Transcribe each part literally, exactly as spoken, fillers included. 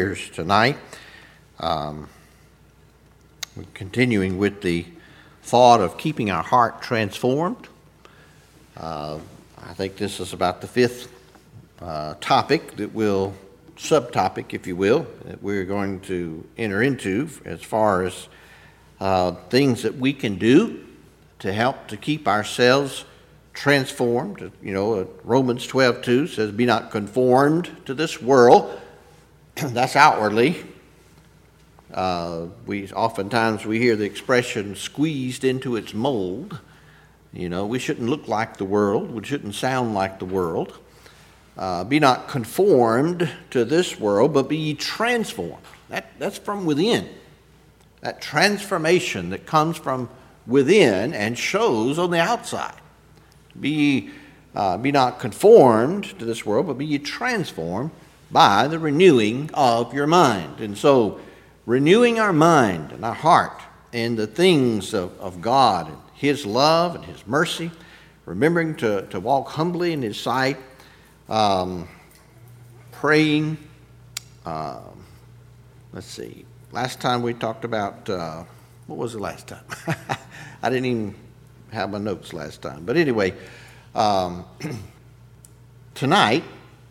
prayers tonight. Um, we're continuing with the thought of keeping our heart transformed. Uh, I think this is about the fifth uh, topic that will, subtopic, if you will, that we're going to enter into as far as uh, things that we can do to help to keep ourselves transformed. You know, Romans twelve two says, "Be not conformed to this world." That's outwardly. Uh, we oftentimes we hear the expression "squeezed into its mold." You know, we shouldn't look like the world. We shouldn't sound like the world. Uh, be not conformed to this world, but be ye transformed. That, that's from within. That transformation that comes from within and shows on the outside. Be, uh, be not conformed to this world, but be ye transformed by the renewing of your mind. And so, renewing our mind and our heart in the things of, of God and His love and His mercy, remembering to, to walk humbly in His sight, um, praying. Uh, let's see. Last time we talked about, uh, what was the last time? I didn't even have my notes last time. But anyway, um, tonight,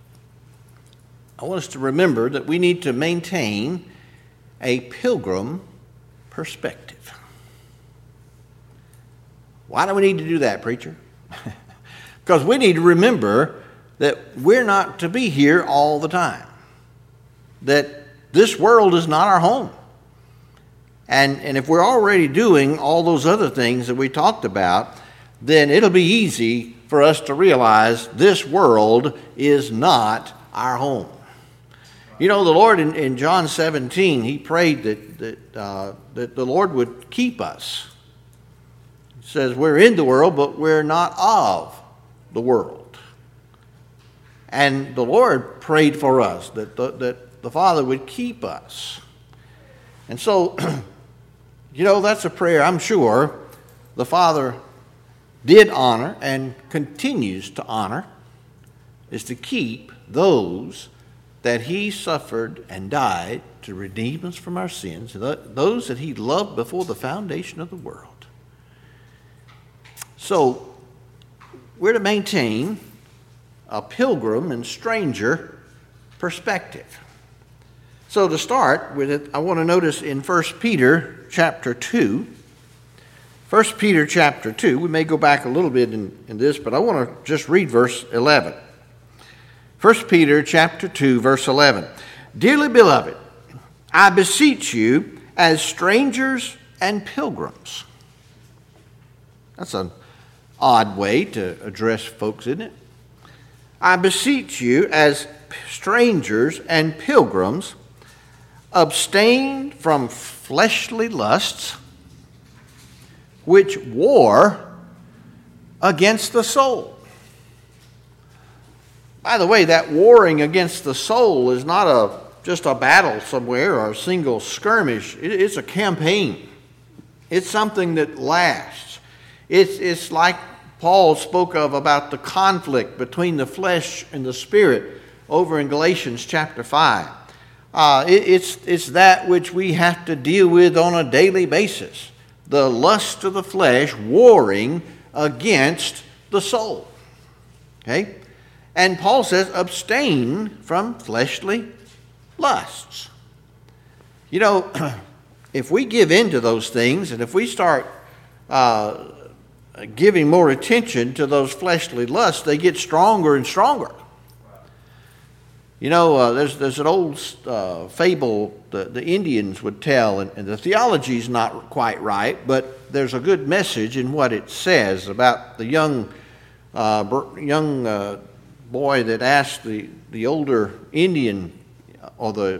I want us to remember that we need to maintain a pilgrim perspective. Why do we need to do that, preacher? Because we need to remember that we're not to be here all the time. That this world is not our home. And, and if we're already doing all those other things that we talked about, then it'll be easy for us to realize this world is not our home. You know, the Lord in, in John seventeen, He prayed that, that, uh, that the Lord would keep us. He says, we're in the world, but we're not of the world. And the Lord prayed for us, that the, that the Father would keep us. And so, you know, that's a prayer I'm sure the Father did honor and continues to honor, is to keep those that He suffered and died to redeem us from our sins, those that He loved before the foundation of the world. So, we're to maintain a pilgrim and stranger perspective. So to start with it, I want to notice in First Peter chapter two, First Peter chapter two, we may go back a little bit in, in this, but I want to just read verse eleven. First Peter chapter two, verse eleven. "Dearly beloved, I beseech you as strangers and pilgrims." That's an odd way to address folks, isn't it? "I beseech you as strangers and pilgrims, abstain from fleshly lusts which war against the soul." By the way, that warring against the soul is not a just a battle somewhere or a single skirmish. It, it's a campaign. It's something that lasts. It's, it's like Paul spoke of about the conflict between the flesh and the spirit over in Galatians chapter five. Uh, it, it's, it's that which we have to deal with on a daily basis. The lust of the flesh warring against the soul. Okay? And Paul says, abstain from fleshly lusts. You know, if we give in to those things, and if we start uh, giving more attention to those fleshly lusts, they get stronger and stronger. You know, uh, there's there's an old uh, fable the, the Indians would tell, and, and the theology's not quite right, but there's a good message in what it says about the young uh, young uh, boy that asked the, the older Indian, or the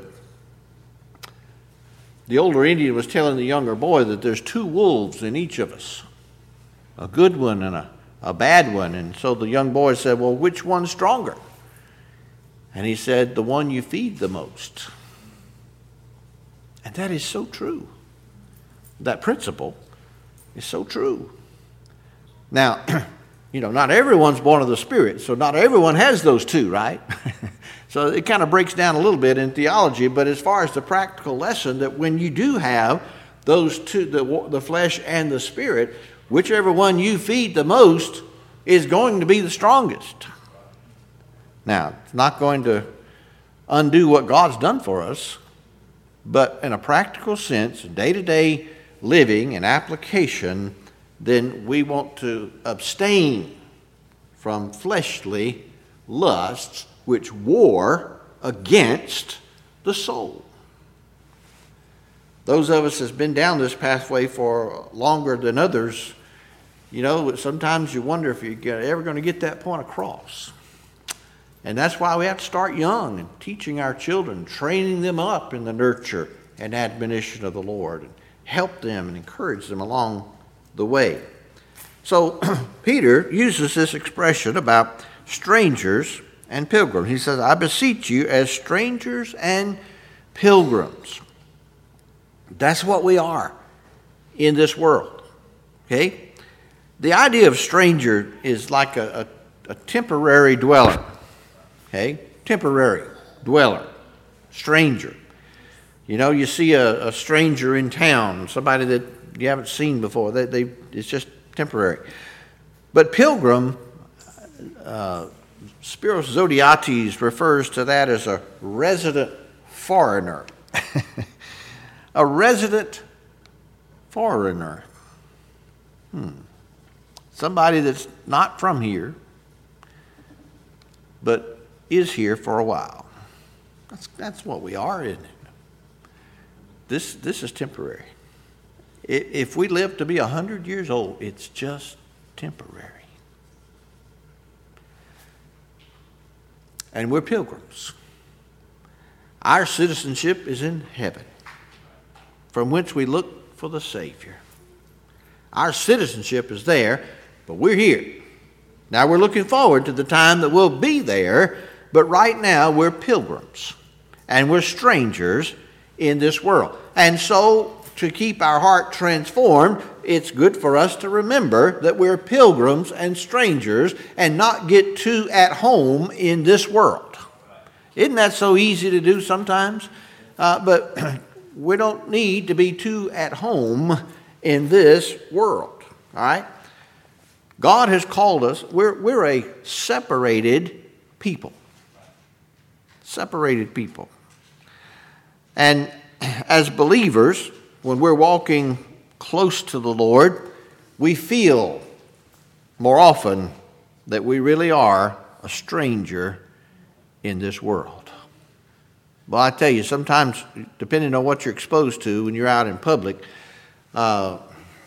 the older Indian was telling the younger boy that there's two wolves in each of us, a good one and a, a bad one. And so the young boy said, well, which one's stronger? And he said, the one you feed the most. And that is so true. That principle is so true. Now, you know, not everyone's born of the Spirit, so not everyone has those two, right? So it kind of breaks down a little bit in theology, but as far as the practical lesson, that when you do have those two, the, the flesh and the Spirit, whichever one you feed the most is going to be the strongest. Now, it's not going to undo what God's done for us, but in a practical sense, day-to-day living and application, then we want to abstain from fleshly lusts which war against the soul. Those of us that's been down this pathway for longer than others, you know, sometimes you wonder if you're ever going to get that point across. And that's why we have to start young and teaching our children, training them up in the nurture and admonition of the Lord, and help them and encourage them along the way. So Peter uses this expression about strangers and pilgrims. He says, I beseech you as strangers and pilgrims. That's what we are in this world. Okay? The idea of stranger is like a, a, a temporary dweller. Okay? Temporary dweller. Stranger. You know, you see a, a stranger in town, somebody that you haven't seen before. They, they, it's just temporary. But pilgrim, uh, Spiros Zodhiates refers to that as a resident foreigner. A resident foreigner. Hmm. Somebody that's not from here, but is here for a while. That's, that's what we are, isn't it? This, this is temporary. If we live to be one hundred years old, it's just temporary. And we're pilgrims. Our citizenship is in heaven, from whence we look for the Savior. Our citizenship is there, but we're here. Now we're looking forward to the time that we'll be there, but right now we're pilgrims, and we're strangers in this world. And so, to keep our heart transformed, it's good for us to remember that we're pilgrims and strangers and not get too at home in this world. Isn't that so easy to do sometimes? Uh, but we don't need to be too at home in this world. All right? God has called us, we're, we're a separated people. Separated people. And as believers, when we're walking close to the Lord, we feel more often that we really are a stranger in this world. Well, I tell you, sometimes, depending on what you're exposed to when you're out in public, uh,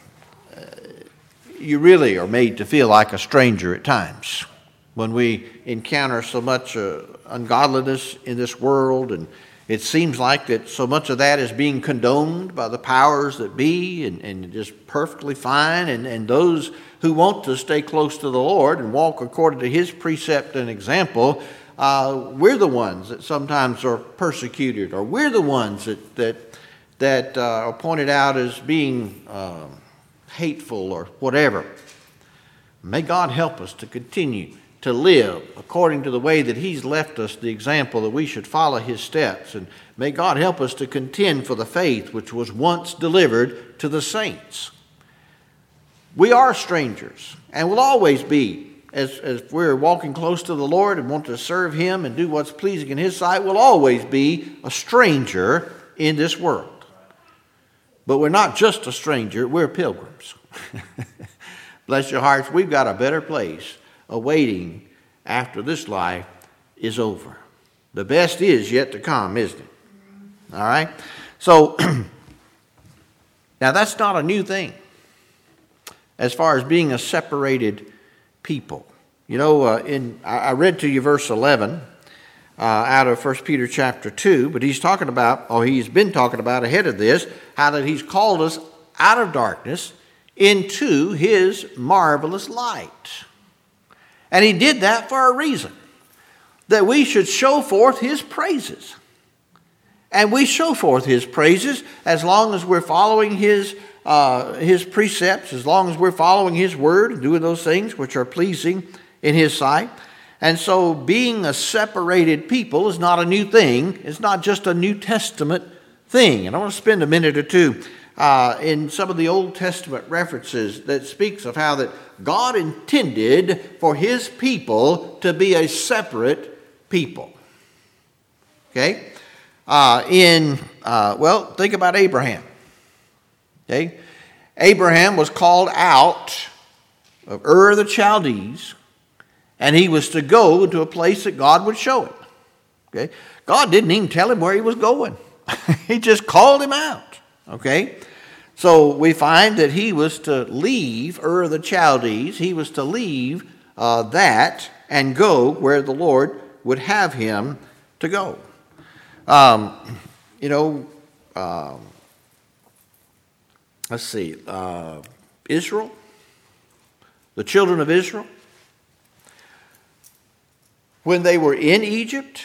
you really are made to feel like a stranger at times. When we encounter so much uh, ungodliness in this world, and it seems like that so much of that is being condoned by the powers that be, and, and just perfectly fine. And, and those who want to stay close to the Lord and walk according to His precept and example, uh, we're the ones that sometimes are persecuted, or we're the ones that that that uh, are pointed out as being uh, hateful or whatever. May God help us to continue to live according to the way that He's left us the example, that we should follow His steps. And may God help us to contend for the faith which was once delivered to the saints. We are strangers, and will always be, as, as we're walking close to the Lord and want to serve Him and do what's pleasing in His sight, will always be a stranger in this world. But we're not just a stranger, we're pilgrims. Bless your hearts, we've got a better place awaiting after this life is over. The best is yet to come, isn't it? All right? So, now that's not a new thing as far as being a separated people. You know, uh, in I read to you verse eleven uh, out of First Peter chapter two, but he's talking about, or he's been talking about ahead of this, how that He's called us out of darkness into His marvelous light. And He did that for a reason, that we should show forth His praises. And we show forth His praises as long as we're following His uh, his precepts, as long as we're following his word and doing those things which are pleasing in his sight. And so being a separated people is not a new thing. It's not just a New Testament thing. And I want to spend a minute or two uh, in some of the Old Testament references that speaks of how that God intended for his people to be a separate people. Okay? Uh, in, uh, well, think about Abraham. Okay? Abraham was called out of Ur of the Chaldees, and he was to go to a place that God would show him. Okay? God didn't even tell him where he was going. He just called him out. Okay? So we find that he was to leave Ur of the Chaldees. He was to leave uh, that and go where the Lord would have him to go. Um, you know, uh, let's see, uh, Israel, the children of Israel, when they were in Egypt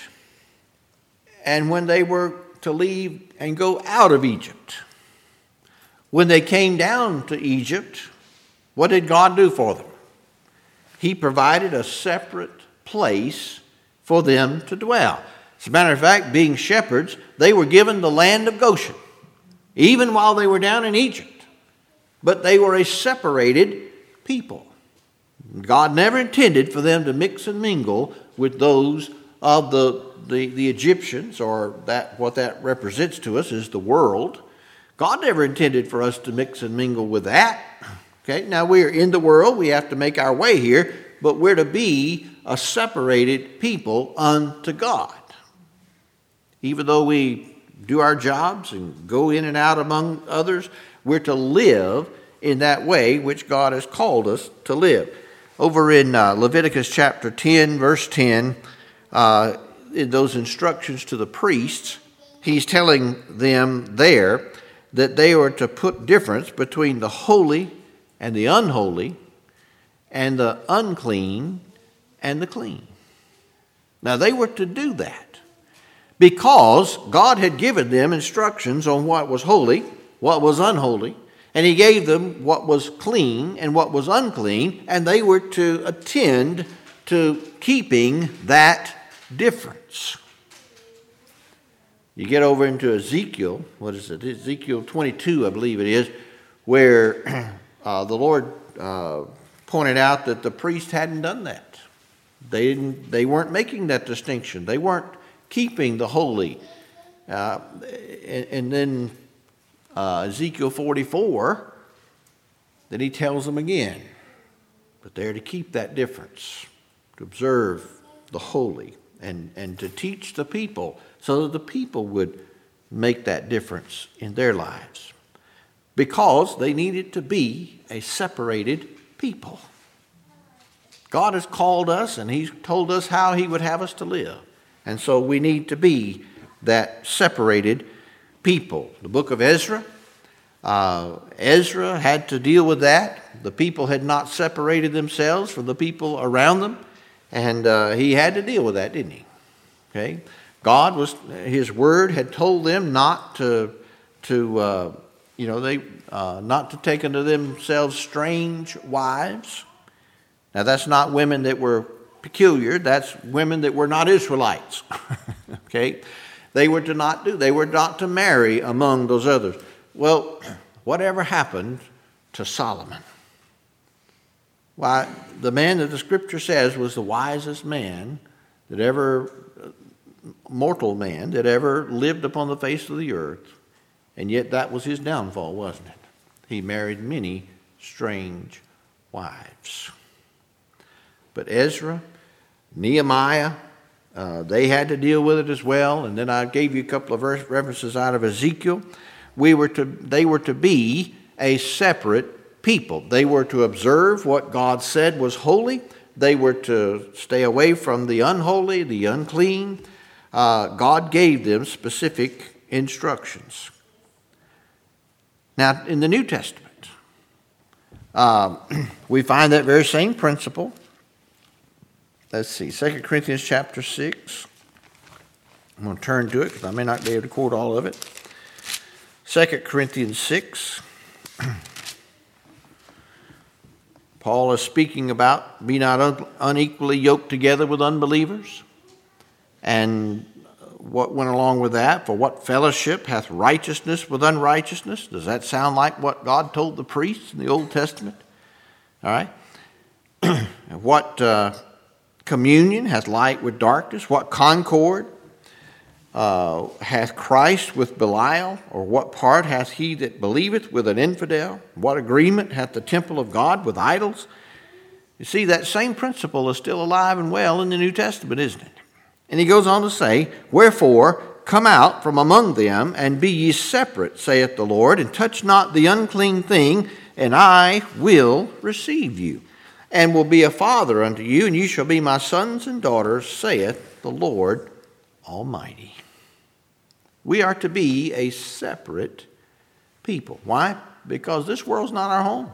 and when they were to leave and go out of Egypt. When they came down to Egypt, what did God do for them? He provided a separate place for them to dwell. As a matter of fact, being shepherds, they were given the land of Goshen, even while they were down in Egypt. But they were a separated people. God never intended for them to mix and mingle with those of the, the, the Egyptians, or that what that represents to us is the world. God never intended for us to mix and mingle with that. Okay, now we are in the world, we have to make our way here, but we're to be a separated people unto God. Even though we do our jobs and go in and out among others, we're to live in that way which God has called us to live. Over in uh, Leviticus chapter ten, verse ten, uh, in those instructions to the priests, he's telling them there that they are to put difference between the holy and the unholy, and the unclean and the clean. Now they were to do that because God had given them instructions on what was holy, what was unholy, and he gave them what was clean and what was unclean, and they were to attend to keeping that difference. You get over into Ezekiel, what is it? Ezekiel twenty-two, I believe it is, where uh, the Lord uh, pointed out that the priest hadn't done that. They didn't. They weren't making that distinction. They weren't keeping the holy. Uh, and, and then uh, Ezekiel forty-four, then he tells them again that they're to keep that difference, to observe the holy, and, and to teach the people so that the people would make that difference in their lives, because they needed to be a separated people. God has called us, and he's told us how he would have us to live. And so we need to be that separated people. The book of Ezra, uh, Ezra had to deal with that. The people had not separated themselves from the people around them, and uh, he had to deal with that, didn't he? Okay, God was, his word had told them not to, to uh, you know, they uh, not to take unto themselves strange wives. Now that's not women that were peculiar. That's women that were not Israelites. Okay, they were to not do. They were not to marry among those others. Well, whatever happened to Solomon? Why, the man that the scripture says was the wisest man that ever, mortal man that ever lived upon the face of the earth, and yet that was his downfall, wasn't it? He married many strange wives. But Ezra, Nehemiah, uh, they had to deal with it as well. And then I gave you a couple of references out of Ezekiel. We were to, they were to be a separate people. They were to observe what God said was holy. They were to stay away from the unholy, the unclean. Uh, God gave them specific instructions. Now, in the New Testament, um, we find that very same principle. Let's see, Second Corinthians chapter six. I'm going to turn to it because I may not be able to quote all of it. Second Corinthians six. Paul is speaking about be not un- unequally yoked together with unbelievers. And what went along with that? For what fellowship hath righteousness with unrighteousness? Does that sound like what God told the priests in the Old Testament? All right. What uh, communion hath light with darkness? What concord uh, hath Christ with Belial? Or what part hath he that believeth with an infidel? What agreement hath the temple of God with idols? You see, that same principle is still alive and well in the New Testament, isn't it? And he goes on to say, wherefore, come out from among them, and be ye separate, saith the Lord, and touch not the unclean thing, and I will receive you, and will be a father unto you, and you shall be my sons and daughters, saith the Lord Almighty. We are to be a separate people. Why? Because this world's not our home.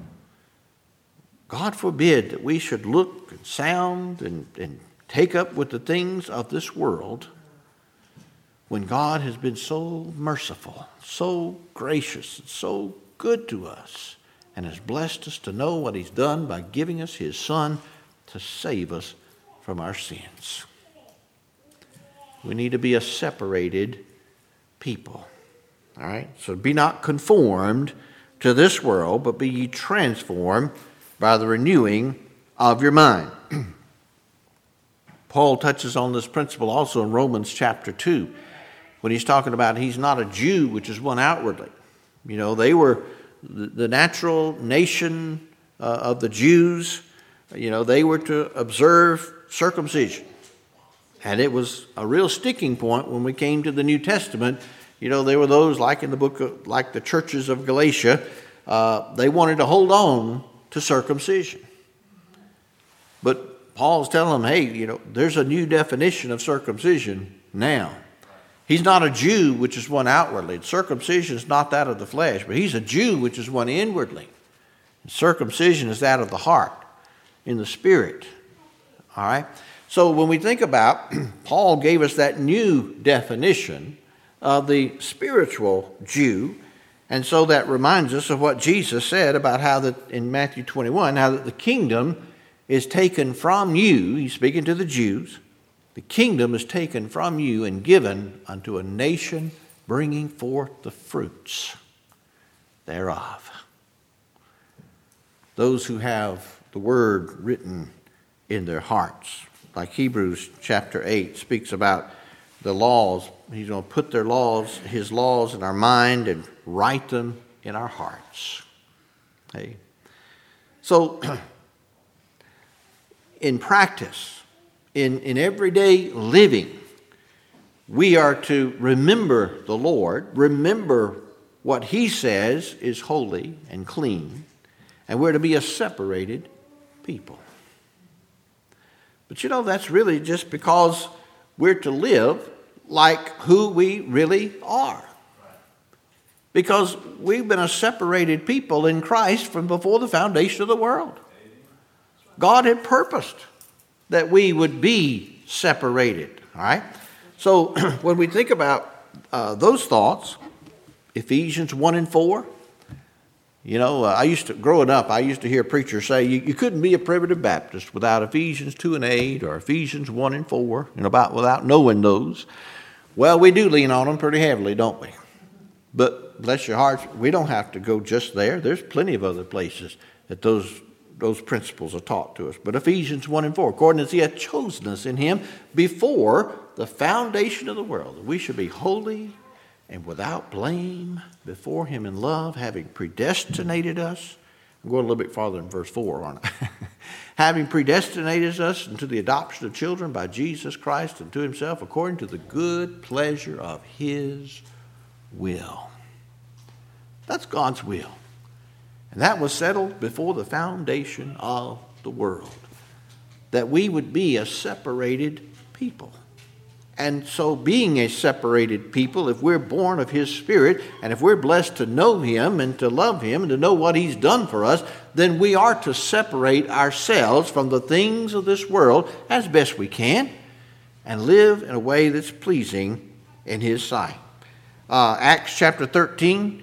God forbid that we should look and sound and, and take up with the things of this world when God has been so merciful, so gracious, and so good to us, and has blessed us to know what he's done by giving us his Son to save us from our sins. We need to be a separated people. All right? So be not conformed to this world, but be ye transformed by the renewing of your mind. Paul touches on this principle also in Romans chapter two, when he's talking about he's not a Jew, which is one outwardly. You know, they were the natural nation uh, of the Jews. You know, they were to observe circumcision. And it was a real sticking point when we came to the New Testament. You know, there were those like in the book of, like the churches of Galatia, uh, they wanted to hold on to circumcision. But Paul's telling them, hey, you know, there's a new definition of circumcision now. He's not a Jew, which is one outwardly. Circumcision is not that of the flesh, but he's a Jew, which is one inwardly. Circumcision is that of the heart, in the spirit. All right? So when we think about, Paul gave us that new definition of the spiritual Jew. And so that reminds us of what Jesus said about how that in Matthew twenty-one, how that the kingdom is taken from you. He's speaking to the Jews. The kingdom is taken from you and given unto a nation bringing forth the fruits thereof. Those who have the word written in their hearts. Like Hebrews chapter eight speaks about the laws. He's going to put their laws, his laws in our mind and write them in our hearts. Hey. So, in practice, in, in everyday living, we are to remember the Lord, remember what he says is holy and clean, and we're to be a separated people. But you know, that's really just because we're to live like who we really are. Because we've been a separated people in Christ from before the foundation of the world. God had purposed that we would be separated. All right? So when we think about uh, those thoughts, Ephesians one and four, you know, uh, I used to, growing up, I used to hear preachers say you, you couldn't be a primitive Baptist without Ephesians two and eight or Ephesians one and four, and about without knowing those. Well, we do lean on them pretty heavily, don't we? But bless your hearts, we don't have to go just there. There's plenty of other places that those those principles are taught to us. But Ephesians one and four, according as he hath chosen us in him before the foundation of the world, that we should be holy and without blame before him in love, having predestinated us. I'm going a little bit farther in verse four, aren't I? Having predestinated us into the adoption of children by Jesus Christ unto himself, according to the good pleasure of his will. That's God's will. And that was settled before the foundation of the world, that we would be a separated people. And so being a separated people, if we're born of his Spirit, and if we're blessed to know him and to love him and to know what he's done for us, then we are to separate ourselves from the things of this world as best we can and live in a way that's pleasing in his sight. Uh, Acts chapter thirteen,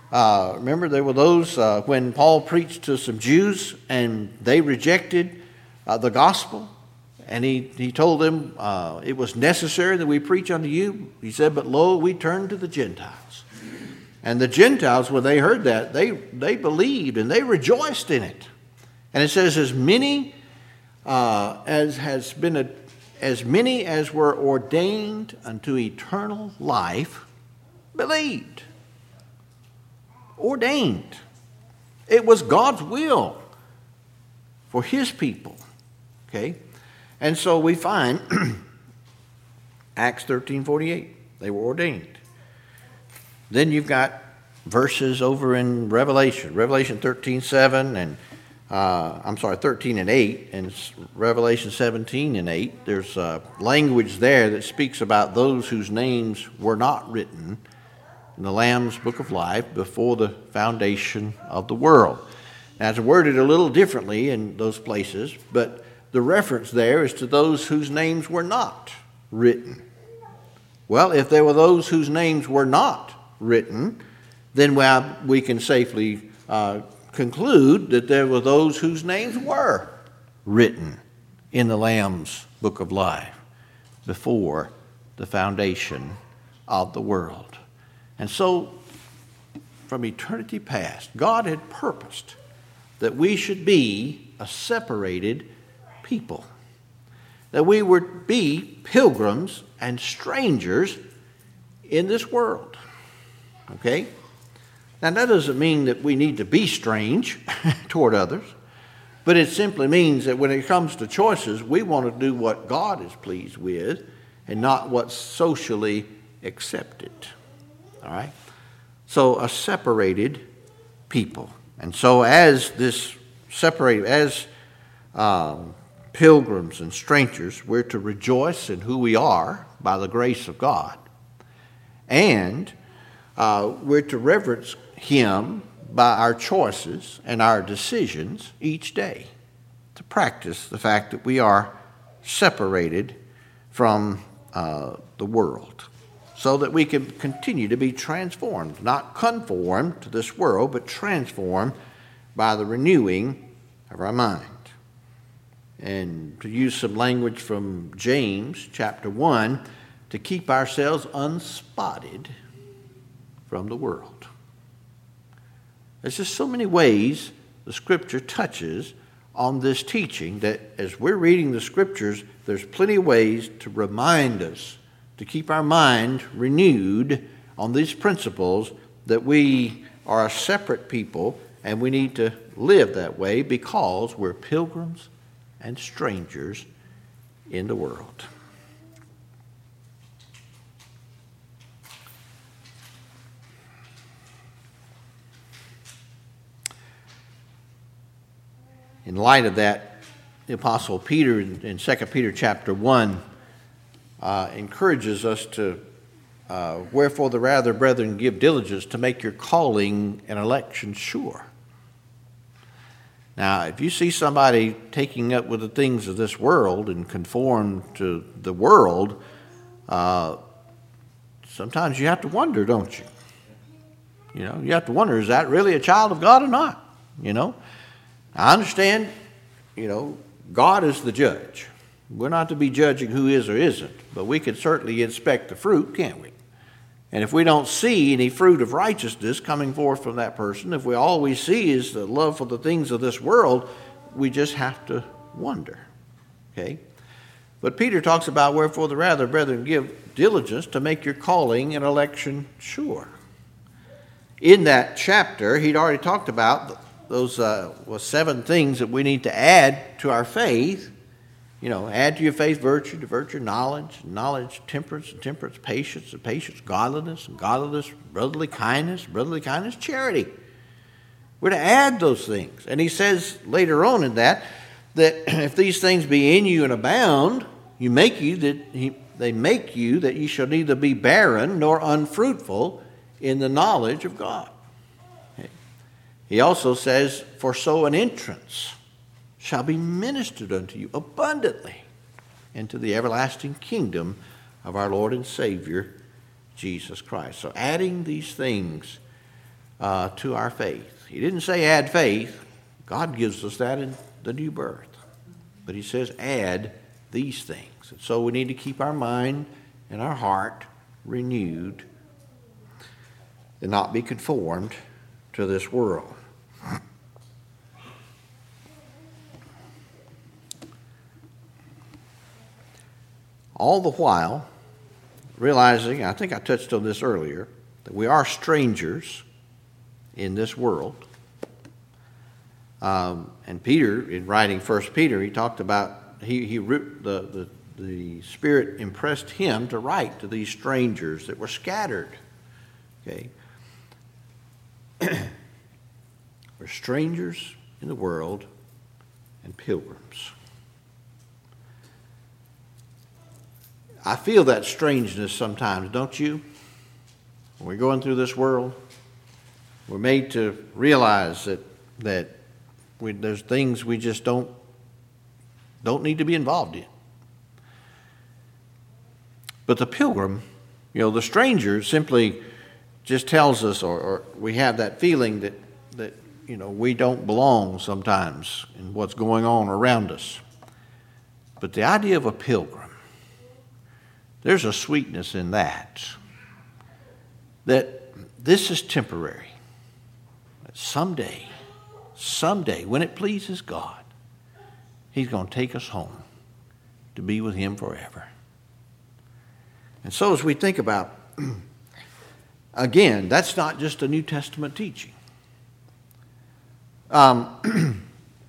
Uh, remember, there were those uh, when Paul preached to some Jews and they rejected uh, the gospel. And he, he told them uh, it was necessary that we preach unto you. He said, but lo, we turn to the Gentiles. And the Gentiles, when they heard that, they, they believed and they rejoiced in it. And it says, as many uh, as has been a, as many as were ordained unto eternal life believed. Ordained. It was God's will for his people. Okay? And so we find Acts thirteen forty-eight. They were ordained. Then you've got verses over in Revelation. Revelation thirteen seven and uh, I'm sorry, thirteen and eight, and Revelation seventeen and eight. There's uh, language there that speaks about those whose names were not written in the Lamb's Book of Life before the foundation of the world. Now, it's worded a little differently in those places, but the reference there is to those whose names were not written. Well, if there were those whose names were not written, then well, we can safely uh, conclude that there were those whose names were written in the Lamb's Book of Life before the foundation of the world. And so, from eternity past, God had purposed that we should be a separated people, that we would be pilgrims and strangers in this world. Okay? Now, that doesn't mean that we need to be strange toward others, but it simply means that when it comes to choices, we want to do what God is pleased with and not what's socially accepted. All right? So, a separated people. And so, as this separated, as um, pilgrims and strangers, we're to rejoice in who we are by the grace of God. And uh, we're to reverence him by our choices and our decisions each day, to practice the fact that we are separated from uh, the world, so that we can continue to be transformed, not conformed to this world, but transformed by the renewing of our mind. And to use some language from James chapter one, to keep ourselves unspotted from the world. There's just so many ways the Scripture touches on this teaching that as we're reading the Scriptures, there's plenty of ways to remind us, to keep our mind renewed on these principles that we are a separate people and we need to live that way because we're pilgrims and strangers in the world. In light of that, the Apostle Peter in Second Peter chapter one uh, encourages us to, uh, wherefore the rather, brethren, give diligence to make your calling and election sure. Now, if you see somebody taking up with the things of this world and conform to the world, uh, sometimes you have to wonder, don't you? You know, you have to wonder, is that really a child of God or not? You know, I understand, you know, God is the judge. We're not to be judging who is or isn't, but we can certainly inspect the fruit, can't we? And if we don't see any fruit of righteousness coming forth from that person, if we all we see is the love for the things of this world, we just have to wonder. Okay? But Peter talks about, wherefore the rather, brethren, give diligence to make your calling and election sure. In that chapter, he'd already talked about those uh, well, seven things that we need to add to our faith. You know, add to your faith virtue, to virtue knowledge, knowledge temperance, and temperance patience, and patience godliness, and godliness brotherly kindness, brotherly kindness charity. We're to add those things. And he says later on in that, that if these things be in you and abound, you make you that he, they make you that ye shall neither be barren nor unfruitful in the knowledge of God. Okay. He also says, for so an entrance shall be ministered unto you abundantly into the everlasting kingdom of our Lord and Savior, Jesus Christ. So adding these things uh, to our faith. He didn't say add faith. God gives us that in the new birth. But he says add these things. And so we need to keep our mind and our heart renewed and not be conformed to this world. All the while, realizing, I think I touched on this earlier, that we are strangers in this world. Um, and Peter, in writing First Peter, he talked about, he, he the, the, the Spirit impressed him to write to these strangers that were scattered. Okay. We're strangers in the world and pilgrims. I feel that strangeness sometimes, don't you? When we're going through this world, we're made to realize that that we, there's things we just don't don't need to be involved in. But the pilgrim, you know, the stranger simply just tells us, or, or we have that feeling that that you know we don't belong sometimes in what's going on around us. But the idea of a pilgrim, there's a sweetness in that. That this is temporary. That someday, someday, when it pleases God, He's going to take us home to be with Him forever. And so as we think about, again, that's not just a New Testament teaching. Um,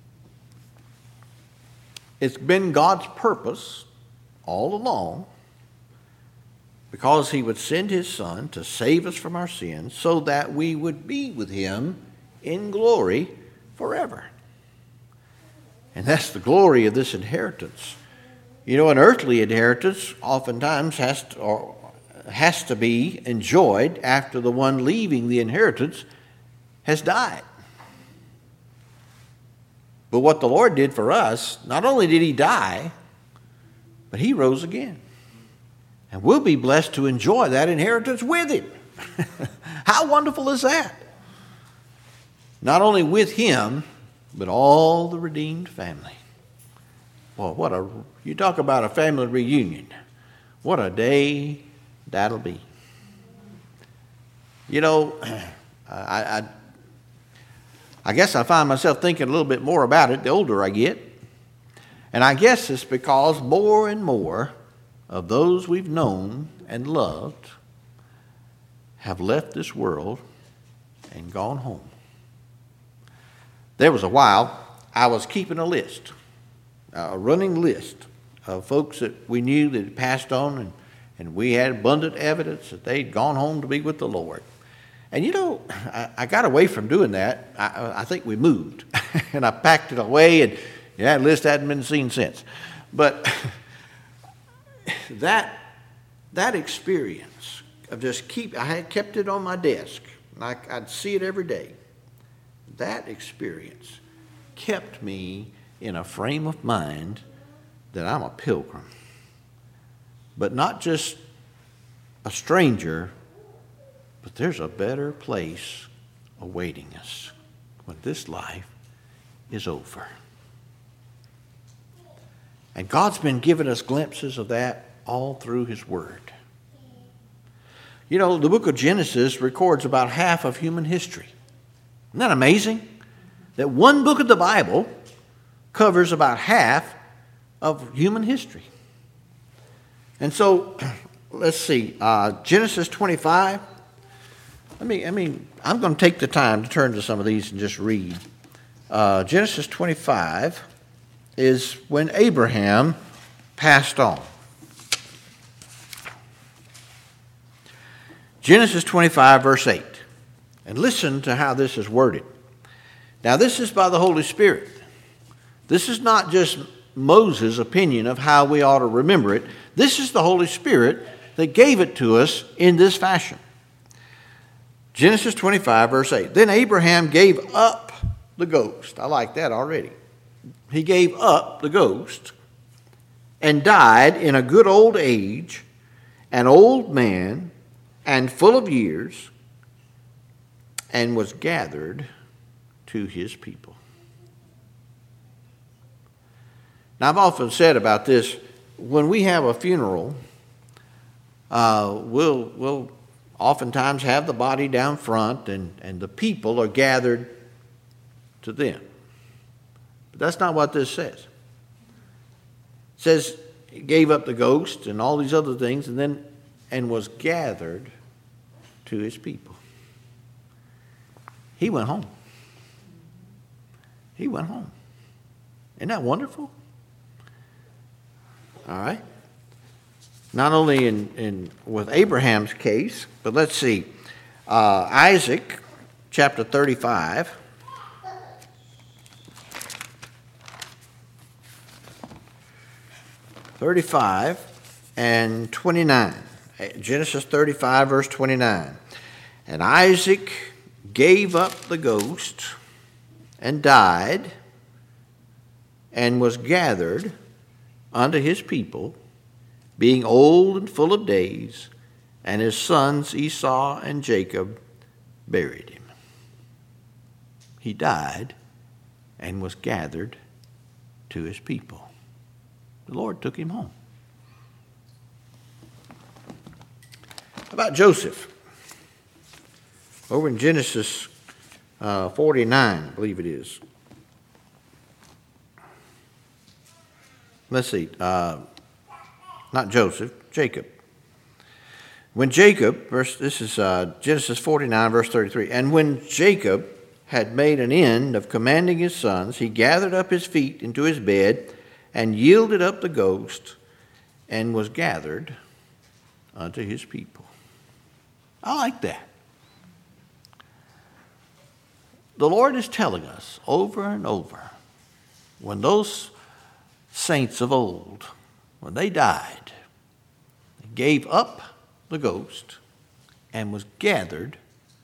it's been God's purpose all along, because He would send His Son to save us from our sins so that we would be with Him in glory forever. And that's the glory of this inheritance. You know, an earthly inheritance oftentimes has to, or has to be enjoyed after the one leaving the inheritance has died. But what the Lord did for us, not only did He die, but He rose again. And we'll be blessed to enjoy that inheritance with Him. How wonderful is that? Not only with Him, but all the redeemed family. Well, what a, you talk about a family reunion. What a day that'll be. You know, I, I, I guess I find myself thinking a little bit more about it the older I get. And I guess it's because more and more of those we've known and loved have left this world and gone home. There was a while I was keeping a list, a running list of folks that we knew that had passed on, and, and we had abundant evidence that they'd gone home to be with the Lord. And you know, I, I got away from doing that. I, I think we moved, and I packed it away, and yeah, that list hadn't been seen since. But That that experience of just keep, I had kept it on my desk, and I, I'd see it every day. That experience kept me in a frame of mind that I'm a pilgrim, but not just a stranger, but there's a better place awaiting us when this life is over. And God's been giving us glimpses of that all through His Word. You know, the book of Genesis records about half of human history. Isn't that amazing? That one book of the Bible covers about half of human history. And so, let's see, uh, Genesis twenty-five. Let me, I mean, I'm going to take the time to turn to some of these and just read. Uh, Genesis twenty-five is when Abraham passed on. Genesis twenty-five, verse eight. And listen to how this is worded. Now, this is by the Holy Spirit. This is not just Moses' opinion of how we ought to remember it. This is the Holy Spirit that gave it to us in this fashion. Genesis twenty-five, verse eight. Then Abraham gave up the ghost. I like that already. He gave up the ghost and died in a good old age, an old man and full of years, and was gathered to his people. Now, I've often said about this, when we have a funeral, uh, we'll, we'll oftentimes have the body down front, and, and the people are gathered to them. But that's not what this says. It says he gave up the ghost and all these other things, and then and was gathered to his people. He went home. He went home. Isn't that wonderful? All right. Not only in, in with Abraham's case, but let's see. Uh, Isaac, chapter thirty-five. thirty-five and twenty-nine. Genesis thirty-five, verse twenty-nine. And Isaac gave up the ghost and died and was gathered unto his people, being old and full of days, and his sons Esau and Jacob buried him. He died and was gathered to his people. The Lord took him home. How about Joseph? Over in Genesis uh, forty-nine, I believe it is. Let's see. Uh, not Joseph, Jacob. When Jacob, verse, this is uh, Genesis forty-nine, verse thirty-three. And when Jacob had made an end of commanding his sons, he gathered up his feet into his bed and yielded up the ghost and was gathered unto his people. I like that. The Lord is telling us over and over, when those saints of old, when they died, they gave up the ghost and was gathered,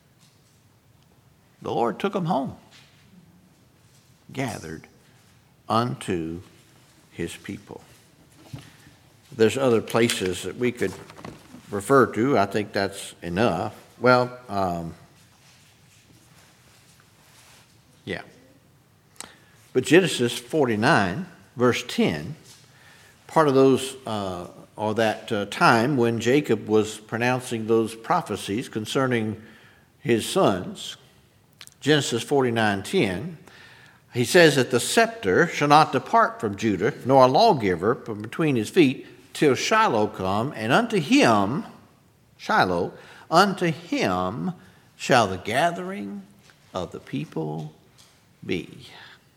the Lord took them home, gathered unto his people. There's other places that we could refer to. I think that's enough. Well, um, yeah. But Genesis forty-nine, verse ten, part of those, uh, or that uh, time when Jacob was pronouncing those prophecies concerning his sons, Genesis forty-nine ten, he says that the scepter shall not depart from Judah, nor a lawgiver from between his feet, till Shiloh come, and unto him, Shiloh, unto him shall the gathering of the people be.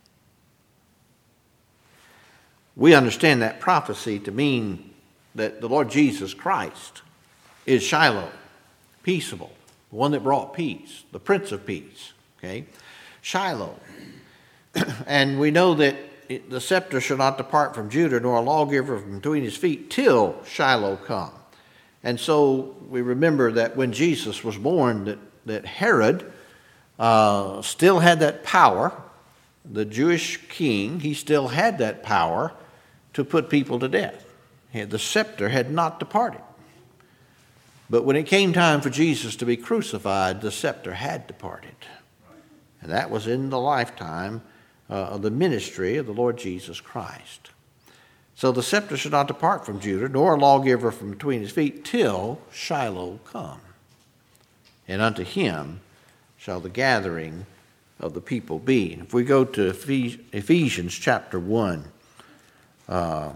We understand that prophecy to mean that the Lord Jesus Christ is Shiloh, peaceable, the one that brought peace, the Prince of Peace. Okay, Shiloh. And we know that it, the scepter shall not depart from Judah, nor a lawgiver from between his feet, till Shiloh come. And so we remember that when Jesus was born, that, that Herod uh, still had that power, the Jewish king, he still had that power to put people to death. The scepter had not departed. But when it came time for Jesus to be crucified, the scepter had departed. And that was in the lifetime uh, of the ministry of the Lord Jesus Christ. So the scepter should not depart from Judah, nor a lawgiver from between his feet, till Shiloh come. And unto him shall the gathering of the people be. If we go to Ephesians chapter one, uh,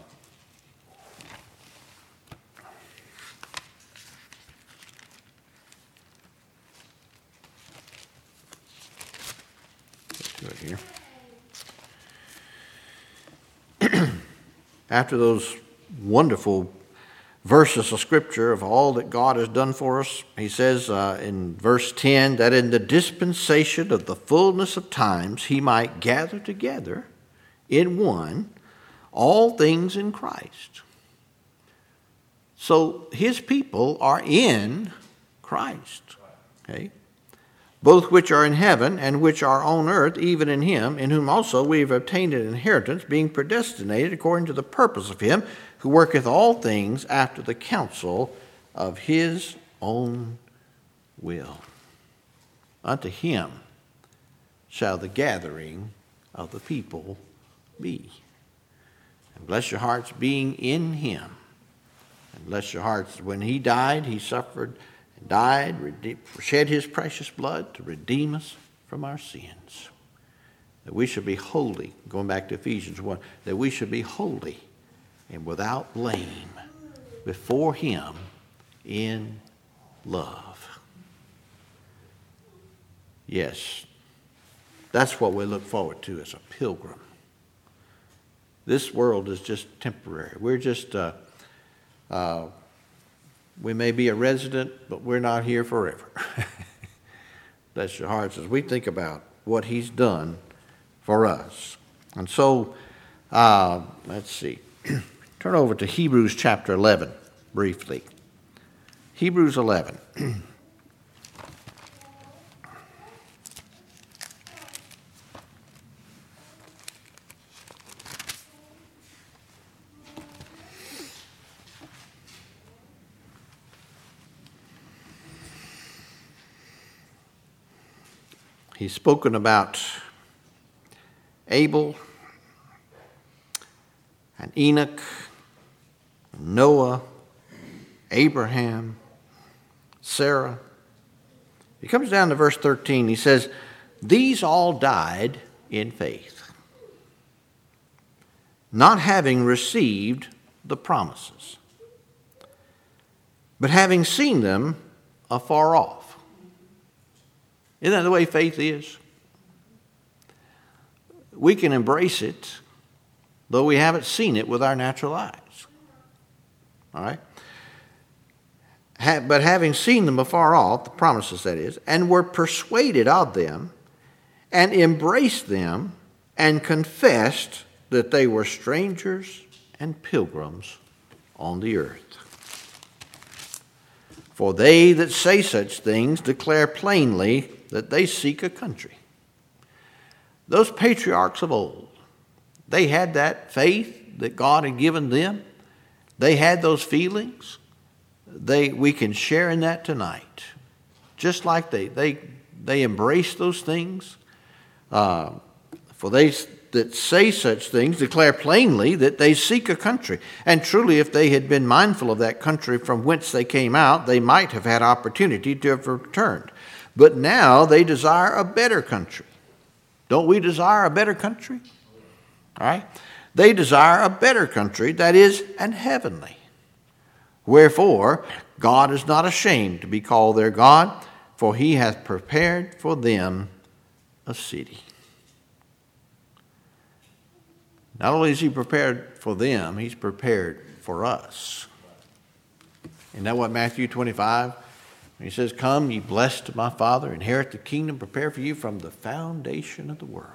let's do it here. After those wonderful verses of Scripture of all that God has done for us, he says uh, in verse ten, that in the dispensation of the fullness of times he might gather together in one all things in Christ. So his people are in Christ, okay? Both which are in heaven and which are on earth, even in him, in whom also we have obtained an inheritance, being predestinated according to the purpose of him who worketh all things after the counsel of his own will. unto him shall the gathering of the people be. And bless your hearts being in him. And bless your hearts, when he died, he suffered and died, shed his precious blood to redeem us from our sins. That we should be holy, going back to Ephesians one, that we should be holy and without blame before him in love. Yes, that's what we look forward to as a pilgrim. This world is just temporary. We're just, uh, uh, we may be a resident, but we're not here forever. Bless your hearts as we think about what he's done for us. And so, uh, let's see. Turn over to Hebrews chapter eleven briefly. Hebrews eleven. He's spoken about Abel and Enoch, Noah, Abraham, Sarah. He comes down to verse thirteen. He says, these all died in faith, not having received the promises, but having seen them afar off. Isn't that the way faith is? We can embrace it, though we haven't seen it with our natural eyes. All right? But having seen them afar off, the promises that is, and were persuaded of them, and embraced them, and confessed that they were strangers and pilgrims on the earth. For they that say such things declare plainly that they seek a country. Those patriarchs of old, they had that faith that God had given them. They had those feelings. They, we can share in that tonight. Just like they they they embrace those things. Uh, for they that say such things declare plainly that they seek a country. And truly, if they had been mindful of that country from whence they came out, they might have had opportunity to have returned. But now they desire a better country. Don't we desire a better country? All right? They desire a better country, that is, an heavenly. Wherefore, God is not ashamed to be called their God, for he hath prepared for them a city. Not only is he prepared for them, he's prepared for us. Isn't that what Matthew twenty-five? He says, come, ye blessed of my Father, inherit the kingdom prepared for you from the foundation of the world.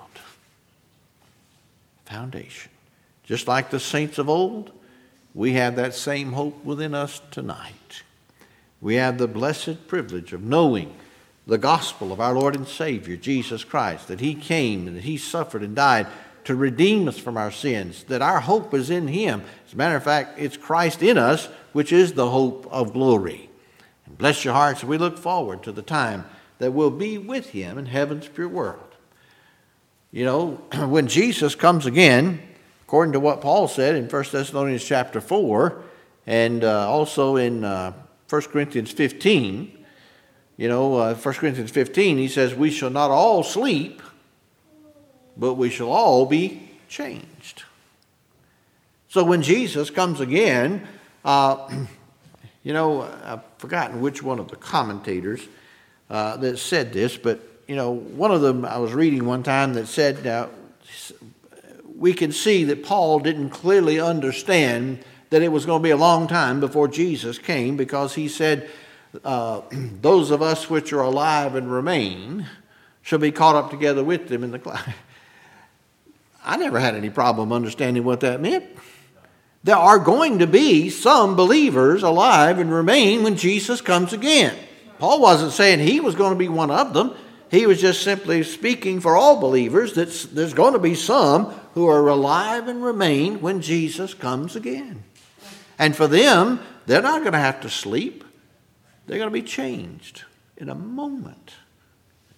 Foundation. Just like the saints of old, we have that same hope within us tonight. We have the blessed privilege of knowing the gospel of our Lord and Savior, Jesus Christ, that he came and that he suffered and died to redeem us from our sins, that our hope is in him. As a matter of fact, it's Christ in us, which is the hope of glory. And bless your hearts, we look forward to the time that we'll be with him in heaven's pure world. You know, when Jesus comes again, according to what Paul said in First Thessalonians chapter four, and uh, also in uh, First Corinthians fifteen, you know, uh, First Corinthians fifteen, he says, we shall not all sleep, but we shall all be changed. So when Jesus comes again, uh, you know, I've forgotten which one of the commentators uh, that said this, but, you know, one of them I was reading one time that said, uh, we can see that Paul didn't clearly understand that it was going to be a long time before Jesus came, because he said, uh, those of us which are alive and remain shall be caught up together with them in the cloud. I never had any problem understanding what that meant. There are going to be some believers alive and remain when Jesus comes again. Paul wasn't saying he was going to be one of them. He was just simply speaking for all believers that there's going to be some who are alive and remain when Jesus comes again. And for them, they're not going to have to sleep. They're going to be changed in a moment.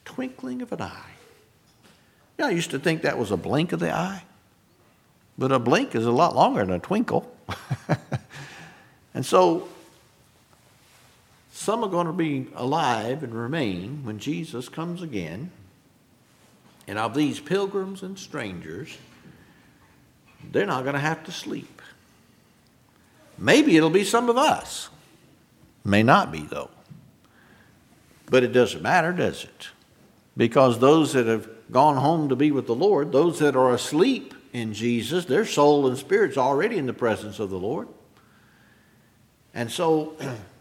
twinkling of an eye. You know, I used to think that was a blink of the eye, but a blink is a lot longer than a twinkle. And so some are going to be alive and remain when Jesus comes again. And of these pilgrims and strangers, they're not going to have to sleep. Maybe it'll be some of us. May not be, though. But it doesn't matter, does it? Because those that have gone home to be with the Lord, those that are asleep in Jesus, their soul and spirit's already in the presence of the Lord. And so,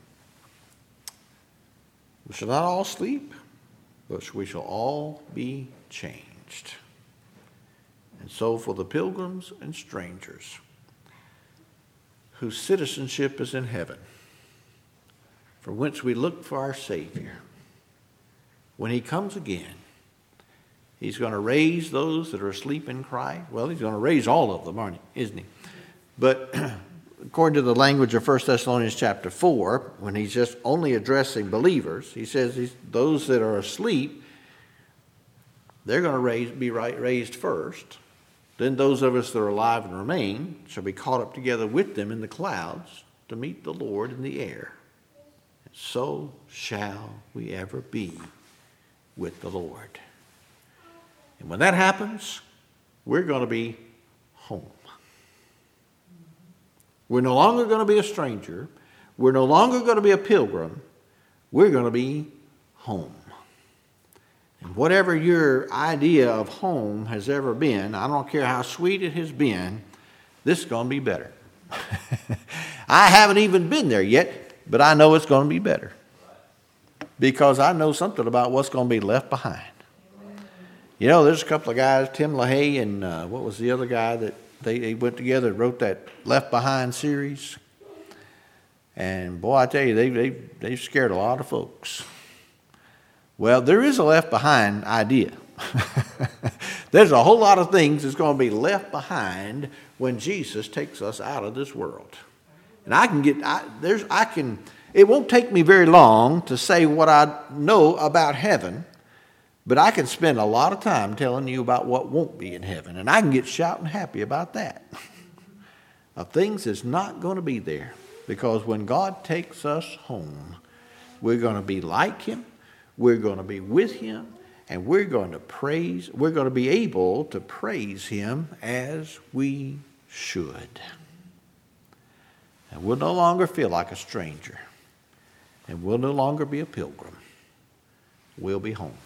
we shall not all sleep, but we shall all be changed. And so for the pilgrims and strangers whose citizenship is in heaven, from whence we look for our Savior, when he comes again, he's going to raise those that are asleep in Christ. Well, he's going to raise all of them, aren't he? Isn't he? But according to the language of First Thessalonians chapter four, when he's just only addressing believers, he says he's, those that are asleep, they're going to raise, be right, raised first. Then those of us that are alive and remain shall be caught up together with them in the clouds to meet the Lord in the air. And so shall we ever be with the Lord. And when that happens, we're going to be home. We're no longer going to be a stranger. We're no longer going to be a pilgrim. We're going to be home. And whatever your idea of home has ever been, I don't care how sweet it has been, this is going to be better. I haven't even been there yet, but I know it's going to be better. Because I know something about what's going to be left behind. You know, there's a couple of guys, Tim LaHaye and uh, what was the other guy that they, they went together and wrote that Left Behind series. And boy, I tell you, they, they, they've scared a lot of folks. Well, there is a left behind idea. There's a whole lot of things that's going to be left behind when Jesus takes us out of this world. And I can get, I, there's, I can, it won't take me very long to say what I know about heaven, but I can spend a lot of time telling you about what won't be in heaven. And I can get shouting happy about that. Of things that's not going to be there. Because when God takes us home, we're going to be like him. We're going to be with him. And we're going to praise, we're going to be able to praise him as we should. And we'll no longer feel like a stranger. And we'll no longer be a pilgrim. We'll be home.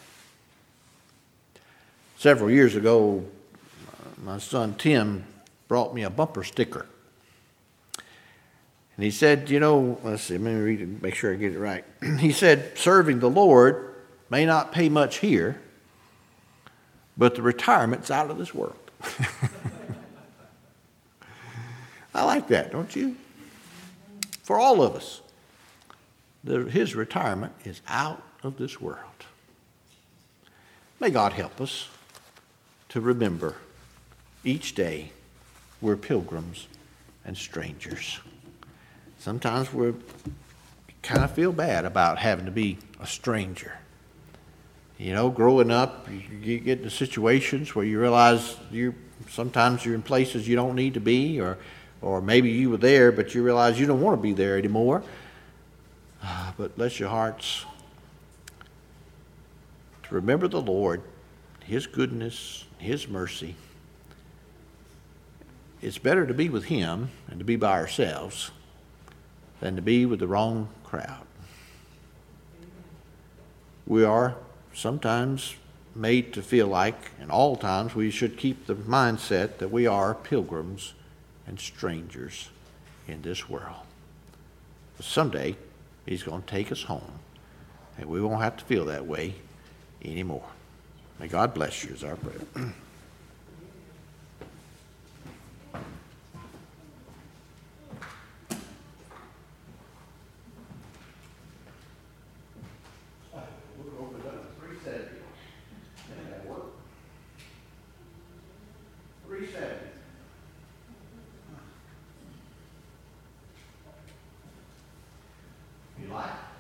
Several years ago, my son Tim brought me a bumper sticker. And he said, you know, let's see, let me read it, make sure I get it right. He said, serving the Lord may not pay much here, but the retirement's out of this world. I like that, don't you? For all of us, the, his retirement is out of this world. May God help us to remember each day we're pilgrims and strangers. Sometimes we kind of feel bad about having to be a stranger. You know, growing up, you get into situations where you realize you sometimes you're in places you don't need to be, or or maybe you were there, but you realize you don't want to be there anymore. Uh, but bless your hearts to remember the Lord, his goodness, his mercy. It's better to be with him and to be by ourselves than to be with the wrong crowd. We are sometimes made to feel like, and all times, we should keep the mindset that we are pilgrims and strangers in this world. But someday, he's going to take us home, and we won't have to feel that way anymore. May God bless you is our prayer. You like?